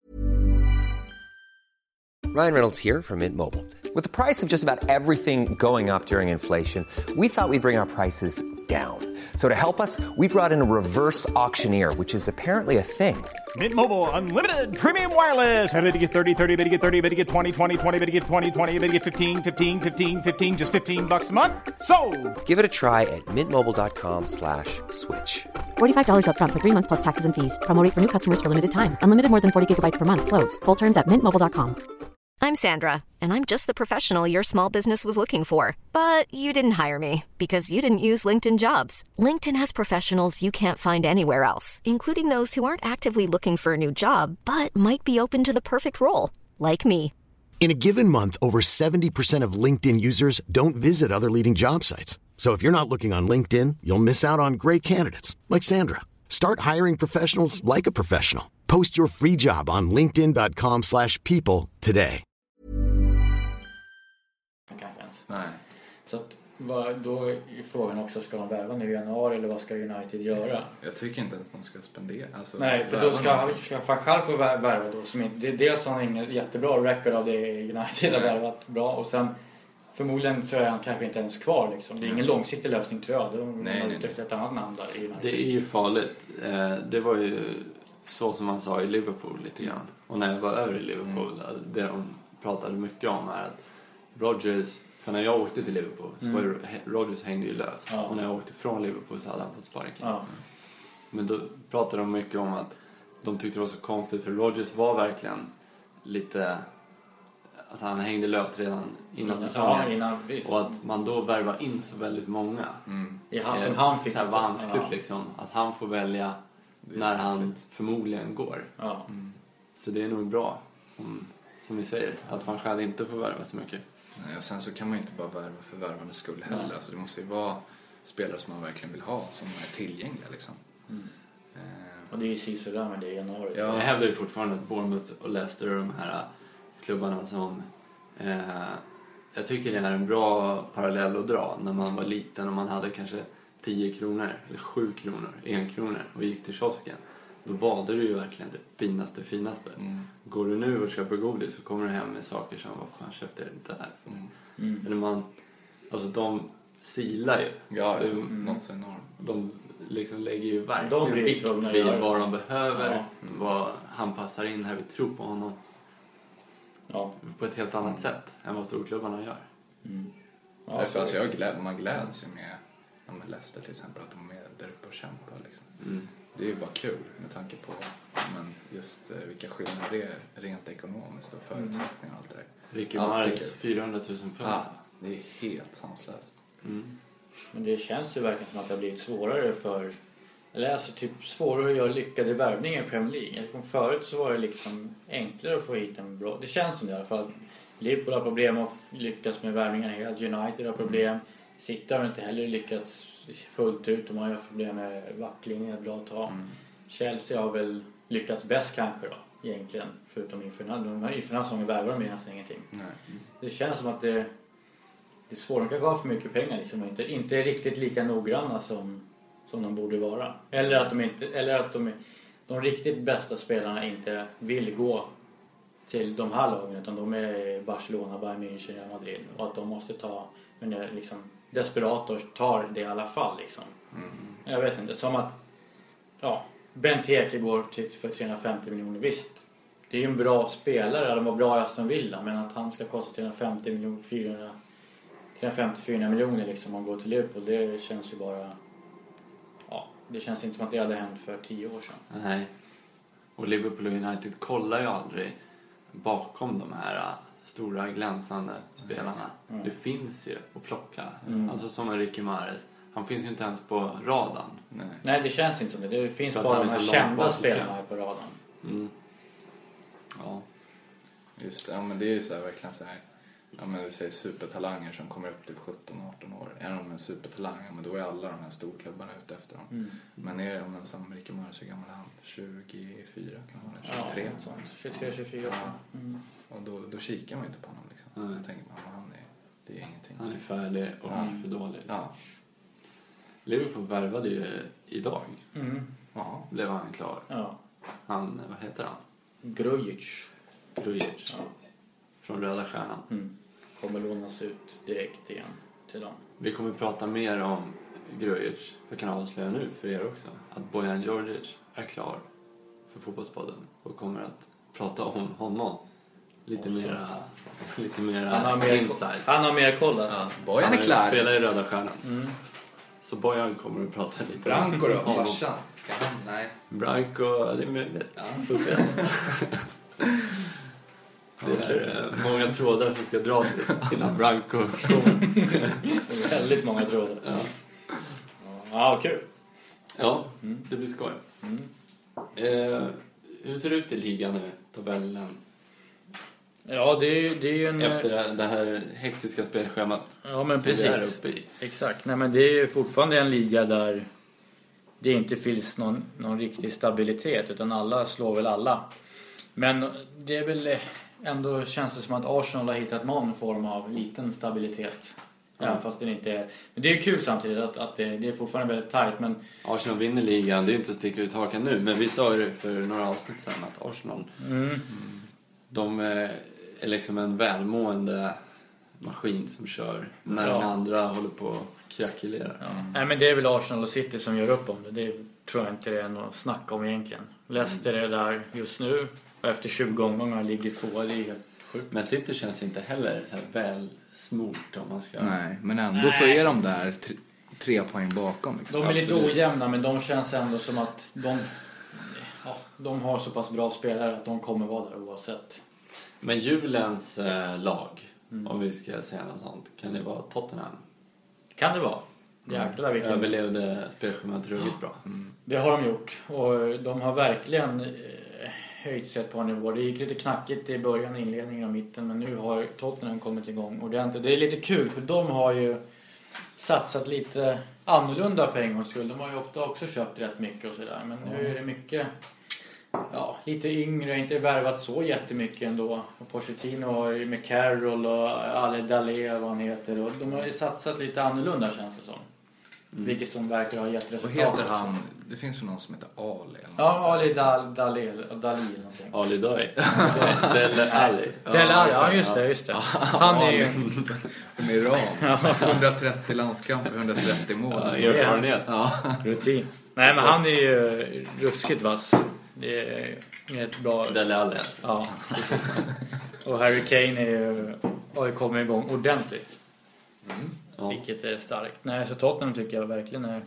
Ryan Reynolds here from Mint Mobile. With the price of just about everything going up during inflation, we thought we'd bring our prices down. So to help us, we brought in a reverse auctioneer, which is apparently a thing. Mint Mobile Unlimited Premium Wireless. How to get thirty, thirty, how to get thirty, how to get twenty, twenty, twenty, how to get twenty, twenty, how to get fifteen, fifteen, fifteen, fifteen, just fifteen bucks a month? Sold! Give it a try at mintmobile.com slash switch. forty-five dollars up front for three months plus taxes and fees. Promo rate for new customers for limited time. Unlimited more than forty gigabytes per month. Slows full terms at mint mobile dot com. I'm Sandra, and I'm just the professional your small business was looking for. But you didn't hire me because you didn't use LinkedIn Jobs. LinkedIn has professionals you can't find anywhere else, including those who aren't actively looking for a new job, but might be open to the perfect role, like me. In a given month, over seventy percent of LinkedIn users don't visit other leading job sites. So if you're not looking on LinkedIn, you'll miss out on great candidates, like Sandra. Start hiring professionals like a professional. Post your free job on linkedin dot com slash people today. Nej. Så att, då är frågan också, ska de värva nu i januari eller vad ska United göra? Jag tycker inte ens de ska spendera. Alltså, nej, för då ska, ska Van Gaal få värva då. Som inte, det är dels har han ingen jättebra record av det United har värvat bra. Och sen förmodligen så är han kanske inte ens kvar liksom. Det är ingen långsiktig lösning tror jag. De nej, har ute efter ett annat namn där i United. Det är ju farligt. Det var ju så som man sa i Liverpool lite grann. Och när jag var över i Liverpool, mm. det de pratade mycket om är att Rodgers, för när jag åkte till Liverpool så var ju Rodgers hängde ju lös. Ja. Och när jag åkte från Liverpool så hade han fått sparken. Ja. Men då pratade de mycket om att de tyckte det var så konstigt för Rodgers var verkligen lite, alltså han hängde löst redan innan säsongen. Ja, innan, och att man då värvar in så väldigt många. Mm. I han, som han fick så här vanskligt ja. liksom. Att han får välja när han förmodligen går. Ja. Mm. Så det är nog bra som, som vi säger. Att man själv inte får värva så mycket. Nej, och sen så kan man inte bara värva för värvandets skull heller. Alltså det måste ju vara spelare som man verkligen vill ha, som är tillgängliga liksom. Mm. Eh. Och det är ju så där med det i januari. Ja. Jag hävdar ju fortfarande att Bournemouth och Leicester och de här klubbarna som eh, jag tycker det är en bra parallell att dra. När man var liten och man hade kanske tio kronor eller sju kronor, en kronor och gick till kiosken. Då valde du ju verkligen det finaste, finaste. Mm. Går du nu och köper godis så kommer du hem med saker som, vad fan köpte jag inte här? Mm. Mm. Eller man, alltså de silar ju. Ja, de, mm. något så enormt. De liksom lägger ju verkligen vikt vid vad de behöver, ja. mm. vad han passar in här, vi tror på honom. Ja. På ett helt annat mm. sätt än vad storklubbarna gör. Mm. Ja, alltså, alltså jag gläd, man gläds ju med, med Leicester till exempel, att de är där uppe och kämpar liksom. Mm. Det är ju bara kul med tanke på men just eh, vilka skillnader det är rent ekonomiskt och förutsättningar och allt det där. Ricky Mares fyrahundratusen pund. Ja, det är helt sanslöst. Mm. Men det känns ju verkligen som att det har blivit svårare för, eller alltså typ svårare att göra lyckade värvningar i Premier League. Förut så var det liksom enklare att få hit en bra, det känns som det i alla fall. Liverpool har problem att lyckas med värvningarna helt, United har problem, mm. City har inte heller lyckats fullt ut. De har ju problem med backlinjen ett bra tag. Mm. Chelsea har väl lyckats bäst kanske då, egentligen. Förutom inför den här, inför den här säsongen värvar de nästan ingenting. Nej. Mm. Det känns som att det, det är svårt. De kanske har för mycket pengar liksom. Inte, inte riktigt lika noggranna som, som de borde vara. Eller att, de, inte, eller att de, de riktigt bästa spelarna inte vill gå till de här lagen, utan de är Barcelona, Bayern München, Real Madrid, och att de måste ta, men det liksom Desperados tar det i alla fall liksom. Mm. Jag vet inte, som att ja, Benteke går till för trehundrafemtio miljoner, visst. Det är ju en bra spelare, de var bra i Aston Villa, men att han ska kosta trehundrafemtio miljoner, fyrahundra, trehundrafemtio till fyrahundra miljoner liksom om man går till Liverpool, det känns ju bara, ja, det känns inte som att det hade hänt för tio år sedan. Nej. Och Liverpool och United kollar ju aldrig bakom de här stora glänsande spelarna. Mm. Det finns ju att plocka. Mm. Alltså som Ricky Mahrez. Han finns ju inte ens på radarn. Nej, Nej det känns inte som det. Det finns bara de här kända spelarna här på radarn. Mm. Ja. Just det, ja, men det är ju så här, verkligen så här. Ja, men det säger supertalanger som kommer upp till sjutton arton år. Är de en supertalang, ja, men då är alla de här storklubbarna ute efter dem. Mm. Men är de som Ricky Mahrez, hur gammal är han? tjugofyra kan man vara, tjugotre. Ja, tjugotre tjugofyra. Ja. Mm. Och då, då kikar man inte på honom liksom. Mm. Då tänker man, ja, han är, det är ingenting. Han är färdig och ja. för dålig. Liksom. Ja. Liverpool värvade ju idag. Mm. Ja. Blev han klar. Ja. Han, vad heter han? Grujic. Grujic. Ja. Från Röda Stjärnan. Mm. Kommer lånas ut direkt igen till dem. Vi kommer prata mer om Grujic. Jag kan avslöja nu för er också att Bojan Djordjic är klar för Fotbollspodden och kommer att prata om honom lite mera, lite mera han har mer inside. Han har mer koll alltså. Ja, Bojan är klar. Han spelar i Röda Stjärnan. Mm. Så Bojan kommer att prata lite. Branko då, farsan. Nej. Branko, det är möjligt. Ja, får se. Det är många trådar som ska dras innan Branko kommer. Väldigt många trådar. Ja, ja kul. Ja, mm. Det blir skoj. Mm. Eh, hur ser det ut i ligan nu, tabellen? Ja, det är, det är ju en... Efter det här, det här hektiska spelschemat. Ja, men precis. Är uppe i. Exakt. Nej, men det är ju fortfarande en liga där det inte finns någon, någon riktig stabilitet, utan alla slår väl alla. Men det är väl ändå, känns det som att Arsenal har hittat någon form av liten stabilitet. Mm. Även fast det inte är... Men det är ju kul samtidigt att, att det, det är fortfarande väldigt tajt. Men... Arsenal vinner ligan, det är inte att sticka ut hakan nu. Men vi sa ju för några avsnitt sedan att Arsenal... Mm. De är liksom en välmående maskin som kör när ja. den andra håller på att krackelera. Ja. Nej, men det är väl Arsenal och City som gör upp om det. Det tror jag inte det är något snack om egentligen. Leicester är där just nu och efter tjugo omgångar ligger två. Det är helt sjukt. Men City känns inte heller så här väl smort om man ska... Nej, men ändå Nej. så är de där tre, tre poäng bakom. Liksom. De är lite Absolut. ojämna, men de känns ändå som att de, ja, de har så pass bra spelare att de kommer vara där oavsett. Men julens eh, lag, mm. om vi ska säga något sånt, kan det vara Tottenham? Kan det vara. Jäklar vilken... Överlevde spelschemat ruggigt bra. Mm. Det har de gjort. Och de har verkligen eh, höjt sig på en nivå. Det gick lite knackigt i början, inledningen och mitten. Men nu har Tottenham kommit igång ordentligt. Det är lite kul för de har ju satsat lite annorlunda för en gångs skull. De har ju ofta också köpt rätt mycket och sådär. Men nu är det mycket... Ja, lite yngre, inte värvat så jättemycket ändå. Och Pochettino har ju med Carroll och Ale Dalé vad han heter. Och de har ju satsat lite annorlunda känns det som. Mm. Vilket som verkar ha gett resultat. Vad heter han? Det finns ju någon som heter Ali. Ja, Ali Dal, Dalé Dalé eller någonting. Ali Dai. Del Ali. Del Ali, ja just det, just det. Han är ju... Med Iran. hundratrettio landskamper, hundratrettio mål. Ja, erfarenhet. Ja. Rutin. Nej, men han är ju ruskigt vass. Det är ett bra... Del Ali. Ja. Och Harry Kane är ju, har ju kommit igång ordentligt. Mm. Ja. Vilket är starkt. Nej, så Tottenham tycker jag verkligen är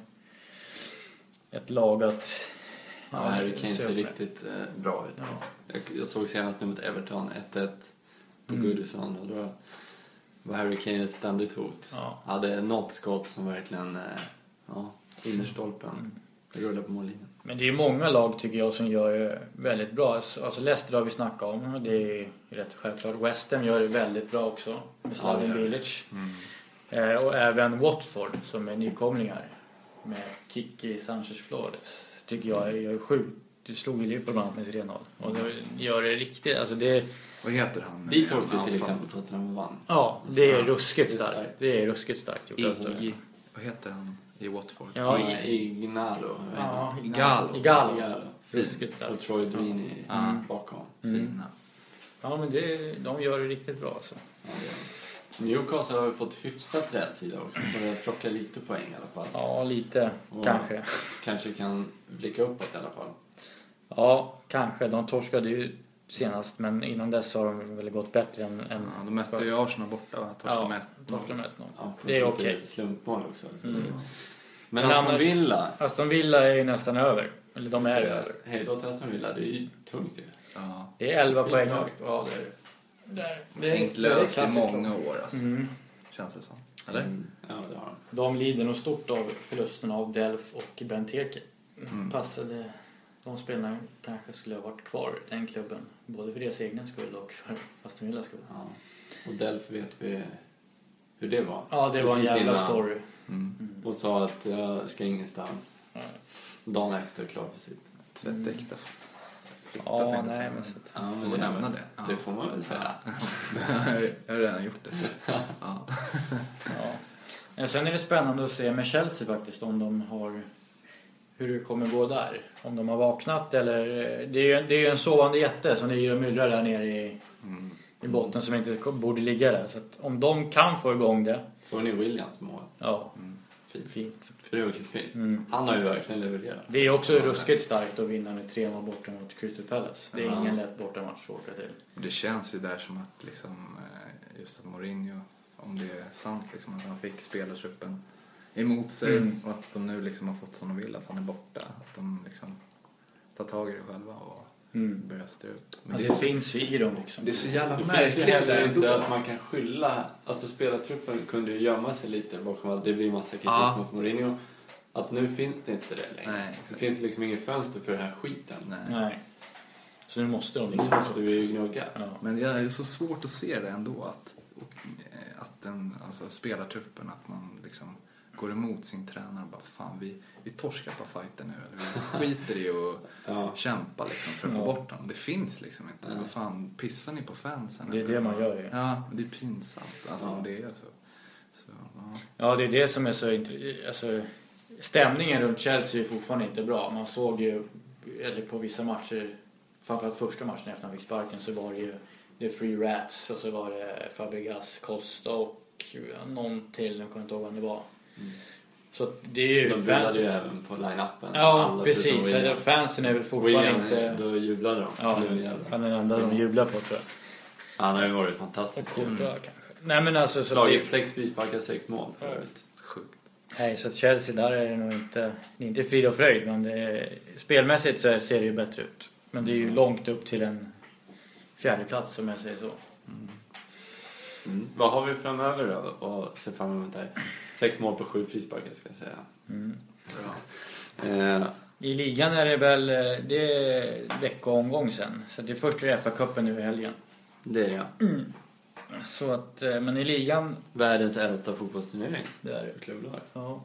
ett lag att... Ja, ja Harry Kane ser riktigt eh, bra ut. Ja. Jag, jag såg senast nu mot Everton ett ett på mm. Goodison och då var Harry Kane ett ständigt hot. Ja. Hade något skott som verkligen eh, ja, innerstolpen. Mm. Rullar på mållinjen. Men det är många lag tycker jag som gör det väldigt bra. Alltså Leicester har vi snackat om och det är rätt självklart. West Ham gör det väldigt bra också med Slaven ja, Village. Mm. Eh, och även Watford som är nykomlingar med Kiki Sanchez Flores tycker jag är sjukt. Du slog ju Liverpool bland annat med tre noll. Och det gör det riktigt. Alltså det... Vad heter han? Dit åkte till exempel Tottenham vann. Ja, det är ruskigt starkt. Det är ruskigt starkt gjort. I, vad heter han i Watford? Ja, Ignalo. Ja, Igalo. Igalo. Igalo. Ruskigt starkt. Och Troy Deeney mm. bakom. Mm. Ja, men det, de gör det riktigt bra alltså. Ja, Newcastle har ju fått hyfsat rätt sida också. Börjar plocka lite poäng i alla fall. Ja, lite. Och kanske. Kanske kan blicka uppåt i alla fall. Ja, kanske. De torskade ju senast, men innan dess har de väl gått bättre än... än ja, de mötte ju Arsenal borta, va? Torskade med torskade med ett noll. Ja, det är okej. Okay. Slumpmål också. Mm. Men, men Aston annars, Villa... Aston Villa är ju nästan över. Eller de är över. Hej då till Aston Villa, det är ju tungt ju. Ja. Det är elva poäng. Ja, det är det. Där. Det är inte löst i många år alltså. Mm. Känns det som. Eller? Mm. Ja, det har de. De lider nog stort av förlusten av Delf och Benteke. Mm. Passade de spelarna kanske skulle ha varit kvar i den klubben. Både för deras egen skull och för Aston Villas skull. Ja. Och Delf vet vi hur det var. Ja, det var en jävla story. Mm. Mm. Och sa att jag ska ingenstans. Ja. Dagen efter klar för sitt. Tvättäkta. Ja, nej, men så att, ja, men det, nämna det. Ja. Det får man väl säga. Jag har redan gjort det. Så. Ja. Ja. Ja. Sen är det spännande att se med Chelsea faktiskt om de har hur det kommer gå där. Om de har vaknat eller det är ju, det är ju en sovande jätte som ligger och myllrar där nere i, mm. i botten som inte borde ligga där. Så att om de kan få igång det. Så är ni Williams mål. Ja. Mm. Fint. Fint. För det är också fint. Mm. Han har ju verkligen levererat. Det är också ruskigt starkt att vinna med tre mål borta mot Crystal Palace. Det är ja. ingen lätt bortamatch att åka till. Det känns ju där som att liksom, just att Mourinho, om det är sant liksom, att han fick spelartruppen emot sig mm. och att de nu liksom har fått som de vill, att han är borta. Att de liksom tar tag i det själva och mm. börjar styra upp. Men ja, det, det finns ju i dem liksom. Det är så jävla det märkligt heller inte att man kan skylla. Alltså spelartruppen kunde ju gömma sig lite bakom att det blir massa kritik ja. mot Mourinho. Att nu finns det inte det längre. Nej, det finns liksom ingen fönster för den här skiten. Nej. Nej. Så nu måste de liksom... Nu måste vi ju gnugga. Ja. Men det är så svårt att se det ändå att, att den, alltså spelartruppen, att man liksom går emot sin tränare och bara fan, vi, vi torskar på fighten nu. Eller vi skiter i att ja. kämpa liksom för att ja. få bort dem. Det finns liksom inte. Vad fan, pissar ni på fansen? Det är det man gör ju. Ja, det är pinsamt. Alltså ja. det är så. så ja. ja, det är det som är så... Alltså, stämningen runt Chelsea är fortfarande inte bra. Man såg ju eller på vissa matcher, framförallt första matchen efter han fick sparken, så var det ju The Free Rats och så var det Fabregas, Costa och någon till, jag kommer inte ihåg vad det var. Mm. Så det är ju de fans ju även på line-upen. Ja, alla precis. Så fansen är väl fortfarande William, inte... Då jublade de. Ja, han är den enda de jublar på, tror jag. Han har ju varit fantastisk. Mm. Kanske. Nej, men alltså... Så Slagit det... sex frisparkar, sex mål. Ja. Sjukt. Nej, så att Chelsea där är det nog inte... Det är inte frid och fröjd, men det är, spelmässigt så ser det ju bättre ut. Men det är ju mm. långt upp till en fjärde plats, som jag säger så. Mm. Mm. Vad har vi framöver då? Och se fram emot där. Sex mål på sju frisparkar, ska jag säga. Mm. Bra. Eh. I ligan är det väl det är veckoomgång sen. Så det är först i F A-cupen nu i helgen. Det är det, ja. Mm. Så att, men i ligan... Världens äldsta fotbollsturnering. Det är det. Klubblag. Ja.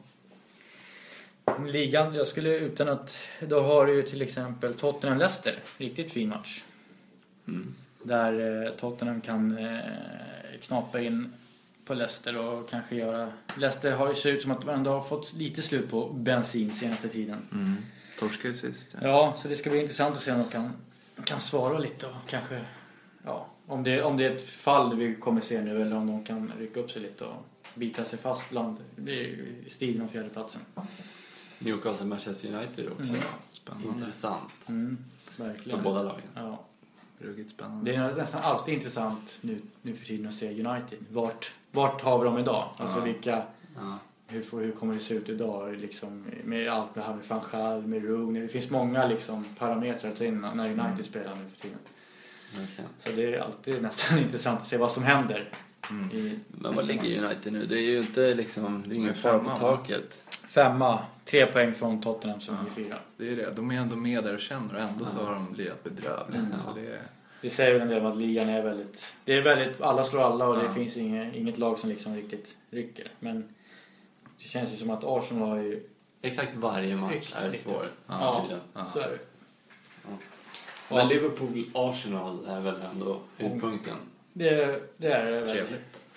Ligan, jag skulle utan att... Då har du ju till exempel Tottenham-Leicester. Riktigt fin match. Mm. Där eh, Tottenham kan eh, knappa in på Leicester och kanske göra... Leicester har ju sett ut som att de ändå har fått lite slut på bensin senaste tiden. Mm. Torskar ju sist. Ja. ja, så det ska bli intressant att se om de kan, kan svara lite och kanske... Ja, om det, om det är ett fall vi kommer se nu eller om de kan rycka upp sig lite och bita sig fast bland stilen av fjärdeplatsen. Newcastle Manchester United också. Mm. Spännande. Intressant. Mm, verkligen. För båda lagen. Ja. Ruggigt spännande. Det är nästan alltid intressant nu, nu för tiden att se United. Vart, vart har vi dem idag? Alltså ja. vilka... Ja. Hur, får, hur kommer det se ut idag? Liksom, med allt med Harry van Gaal, med Rooney. Det finns många liksom, parametrar att ta in när United mm. spelar nu för tiden. Okay. Så det är alltid nästan intressant att se vad som händer. Mm. I Men vad ligger United nu? Det är ju inte liksom, det är ingen fara på taket. Femma, tre poäng från Tottenham som ja. är fyra. Det är det, de är ändå med där och känner och ändå ja. så har de lirat bedrövligt. Mm. Så det, är... det säger väl en del om att ligan är väldigt, det är väldigt, alla slår alla och ja. det finns inget, inget lag som liksom riktigt rycker. Men det känns ju som att Arsenal har ju... Exakt varje match riktigt. Är svår. Ja, ja, ja, så är det. Ja. Men Liverpool-Arsenal är väl ändå höjdpunkten. Det, det är det väl.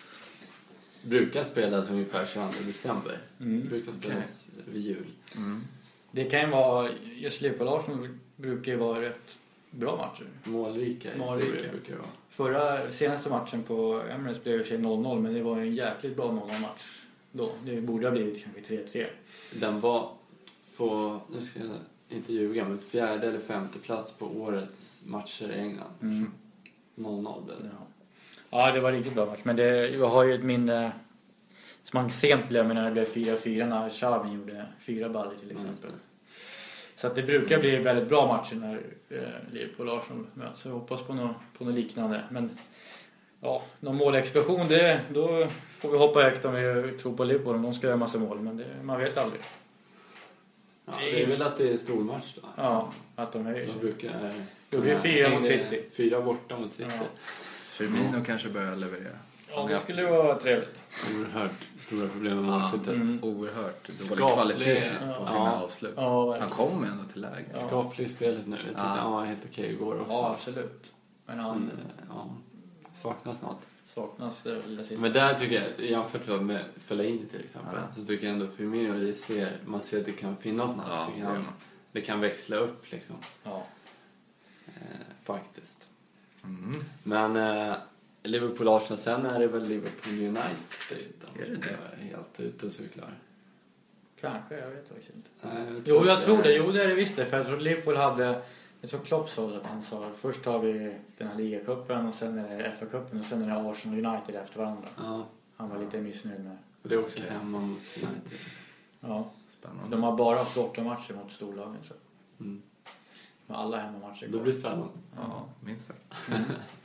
Brukar spelas ungefär tjugoandra december. Mm. Brukar spelas okay. vid jul. Mm. Det kan ju vara, just Liverpool-Arsenal brukar ju vara rätt bra matcher. Målrika Målrika. historier brukar det vara. Förra senaste matchen på Emirates blev det noll noll, men det var en jäkligt bra noll noll-match då. Det borde ha blivit kanske tre tre. Den var på, nu ska jag inte ljuga, men fjärde eller femte plats på årets matcher i England. Mm. noll noll blev det. Ja. Ja, det var riktigt bra match. Men det, jag har ju ett minne som man sent glömmer när det blev fyra fyra när Xavi gjorde fyra baller till exempel. Mm. Så att det brukar bli väldigt bra matcher när eh, Liverpool och Arsenal möts. Så jag hoppas på något, på något liknande. Men ja, någon målexplosion, det, då får vi hoppa högt om vi tror på Liverpool. Om de ska göra massa mål, men det, man vet aldrig. Ja, det är väl att det är stor match då. Ja, att de höjer sig. De brukar... Det blir fyra mot City. Fyra borta mot City. Ja. Firmino mm. kanske börjar leverera. Ja, det skulle vara trevligt. Oerhört stora problem med målskyttet. Mm. Oerhört dålig kvalitet på sina ja. avslut. Ja, han kom ändå till läge. Ja. Skaplig i spelet nu. Jag tyckte ja. han var helt okej igår också. Ja, absolut. Men han... Men, ja, saknas något. Saknas det väl det sista. Men där tycker jag, jämfört med Fellaini till exempel, ja. så tycker jag ändå Firmino, det ser, man ser att det kan finnas något. Ja, det, kan, det kan växla upp liksom. Ja. Eh, faktiskt. Mm. Men eh, Liverpool Arsenal, sen är det väl Liverpool United. De är det helt ute såklart. Kanske, jag vet faktiskt inte. Nej, jag jo, jag tror det. Jo, det är det visst det. För jag tror Liverpool hade... Jag tror Klopp sa att han sa först har vi den här ligacupen och sen är det F A-cupen och sen är det Arsenal United efter varandra. Ja. Han var lite missnöjd med. Och det är också hemma mot United. Ja. Spännande. De har bara fjorton matcher mot storlagen, tror jag. Mm. Med alla hemmamatcher. Då blir det spännande. Ja, minst sagt. Mm.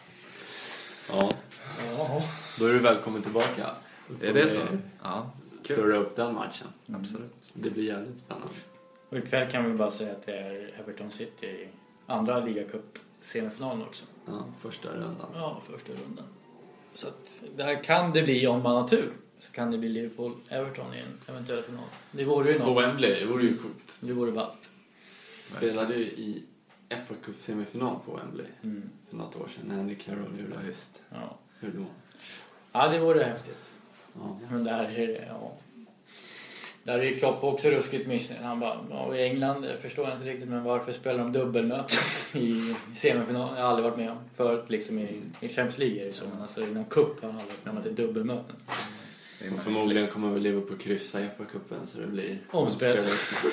ja. ja. Då är du välkommen tillbaka. Är det så? Ja. Surra upp den matchen. Mm. Absolut. Det blir jävligt spännande. Och ikväll kan vi bara säga att det är Everton City i andra ligacup semifinalen också. Ja, första rundan. Ja, första rundan. Så att där kan det bli, om man har tur, så kan det bli Liverpool-Everton i en eventuell final. Det vore ju något. På Wembley, det vore ju coolt. Det vore ballt. Spelade ju i F A Cup semifinal på Wembley mm. för något år sedan när Andy Carroll gjorde det. Just. Ja. Hur då? Ja, det vore häftigt. Ja. Men där är det, ja. Där är Klopp också ruskigt missnöjd. Han bara, ja, i England förstår jag inte riktigt, men varför spelar de dubbelmöten i semifinalen? Jag har aldrig varit med om förut, liksom i, i Champions League är det så, men alltså i någon cup har han aldrig varit med om att det är dubbelmöten. Och förmodligen kommer väl Liverpool kryssa i F A-cupen så det blir omspel.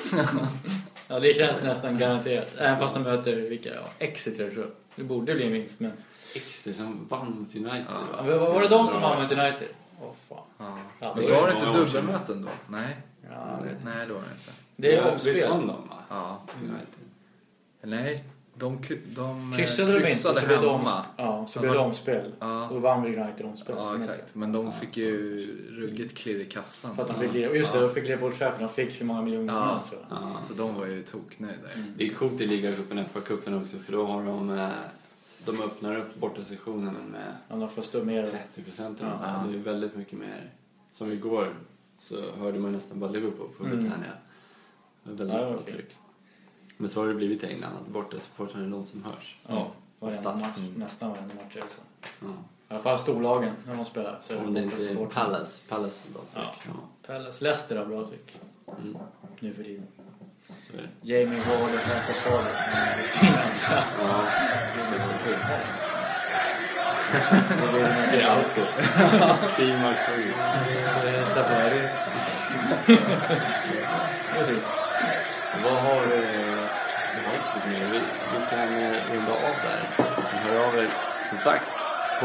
Ja, det känns nästan garanterat. Även fast de möter vilka, ja, Exeter tror jag. Det borde bli minst, men... Exeter som vann mot United. Ja. Va? Var det de som vann mot United? Åh, oh, fan. Ja. Ja, men var det inte dubbelmöten då? Nej. Ja, Nej, nej, det var det inte. Det är omspel. Visst vann de, va? Ja. United. Nej, de, de kryssade de inte, så blev de, ja, så blev det omspel. Ja. Och vann United omspel. Ja, exakt. Men de fick ju ruggigt klirr i kassan. För att de fick lira, just det, de fick lira på chefen. De fick hur många miljoner ja. minst, tror jag. Ja, så de var ju toknöjda. Mm. Det är coolt i ligacupen och F A-cupen också, för då har de... De öppnar upp borta sessionen med ja, de får stå mer trettio procent. Ja. Det är väldigt mycket mer. Som igår så hörde man nästan bara Liverpool på Britannia. Mm. Det var väldigt bra tryck. Men så har det blivit i England att borta supportrarna är de som hörs. Ja, varenda match, mm. nästan varenda match är så. Ja. I alla fall storlagen när de spelar. Så om det inte är Palace. Palace har bra tryck. Ja. Ja. Palace, Leicester har bra tryck. Mm. Nu för tiden. Så är det. Jamie Ward och Spencer Ford. Ja. Det är auto. Fin match för dig. Safari. Vad har vi? Det var inte så mycket. Vi, vi kan runda av där. Vi hör av er som sagt på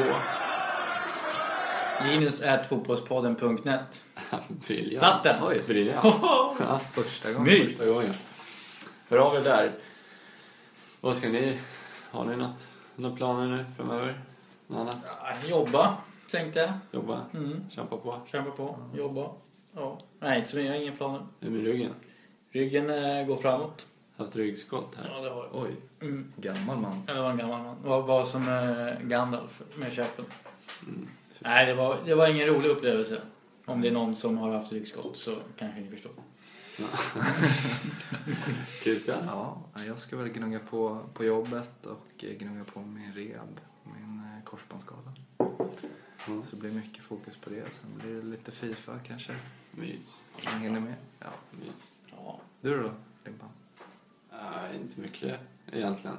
linus at fotbollspodden punkt net. Briljant. Satt den. Oj, briljant. Ja, första gången. Mys. Första gången. Hör av er där. Vad ska ni? Har ni något, några planer nu framöver? Något annat? Ja, jobba, tänkte jag. Jobba? Mm. Kämpa på? Kämpa på, jobba. Ja. Nej, inte så mycket, jag har ingen planer. Hur med ryggen? Ryggen äh, går framåt. Haft ryggskott här? Ja, det har jag. Oj, mm. gammal man. Ja, det var en gammal man. Det var, var som äh, Gandalf med käppen. Mm. Nej, det var, det var ingen rolig upplevelse. Om det är någon som har haft ryggskott så kanske ni förstår. Christian? Ja, jag ska väl gnugga på, på jobbet och gnugga på min rehab. Min eh, korsbandsskada. Mm. Så det blir mycket fokus på det. Sen blir det lite FIFA kanske. Mys. Man hinner med. Ja, mys. Ja. Du då, Limpan? Uh, inte mycket egentligen.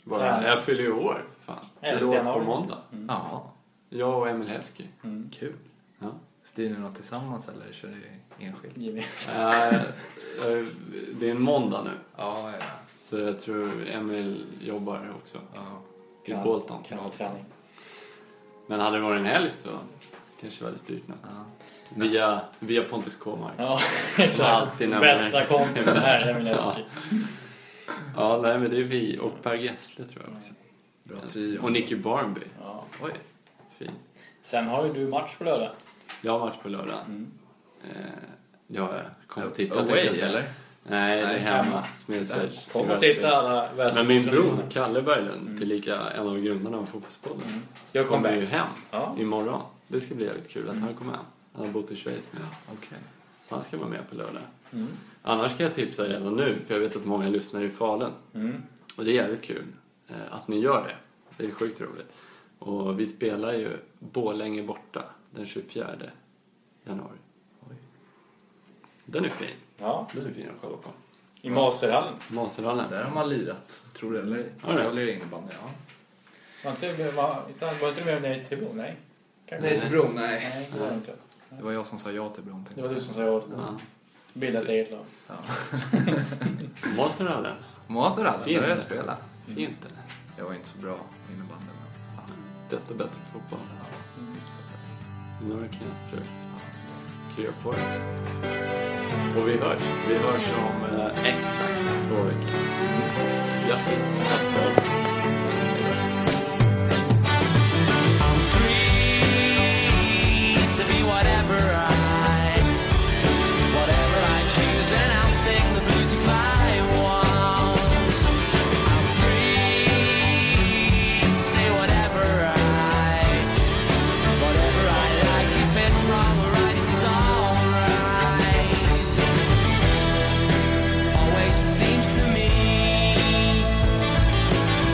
Bara, jag fyller ju år. Fan. Fyller år på måndag. Mm. Ja. Jag och Emil Hesky. Mm. Kul. Ja. Styr ni något tillsammans eller kör ni enskilt? äh, det är en måndag nu. Ja, ja. Så jag tror Emil jobbar också. Ja. I Bolton. Kanalträning. Men hade det varit en helg så kanske vi hade styrt något. Ja. Via, via Pontus Kåmark. Ja, så alltid bästa kompisen här, Emil Hesky. Ja. Ja, nej, men det är vi och Per Gessle tror jag också. Bra trio. Och Nicky Barnby. Ja. Oj, fint. Sen har ju du match på lördag. Jag har match på lördag. Mm. Eh, jag kommer att titta. Away, eller? Nej, det är hemma. Smilsers. Kom och titta alla. Men min bror, Kalle Berglund, mm. tillika en av grundarna av fotbollspodden. Mm. Jag kommer kom ju hem ja. imorgon. Det ska bli jävligt kul att mm. han kommer hem. Han har bott i Schweiz nu. Okay. Så han ska vara med på lördag. Mm. Annars kan jag tipsa redan nu, för jag vet att många lyssnar i Falun. Mm. Och det är jävligt kul eh, att ni gör det. Det är sjukt roligt. Och vi spelar ju Borlänge borta den tjugofjärde januari. Oj. Den är fin. Ja. Den är fin att kolla på. I Maserhallen. Maserhallen. Där har man lirat. Tror du eller? Ja, det. Jag lirar innebandy, ja. Var inte, var, var inte du med nej till Bron? Nej. Kanske. Nej till Bron, nej. Nej, det var det inte. Det var jag som sa ja till Bron. Det var du som sa ja till Bron. Ja. Bilda ett eget lag. Ja. Maserhallen. Maserhallen, där har jag spelat. Inte. Jag var inte så bra innebandy. Ja. Desto bättre fotboll. Ja. Mm. Nu är det knäströk. Krya på det. Och vi hörs. Vi hörs om eh, exakt två veckor. Grattis. I'm free to be whatever I whatever I choose, and I'll sing the blues if I want. I'm free to say whatever I whatever I like. If it's wrong or right, it's alright. Always seems to me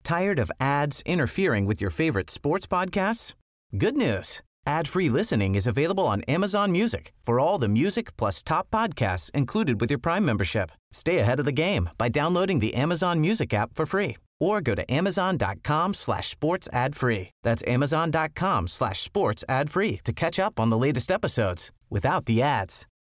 Tired of ads interfering with your favorite sports podcasts? Good news. Ad-free listening is available on Amazon Music for all the music plus top podcasts included with your Prime membership. Stay ahead of the game by downloading the Amazon Music app for free or go to amazon.com slash sports ad free. That's amazon.com slash sports ad free to catch up on the latest episodes without the ads.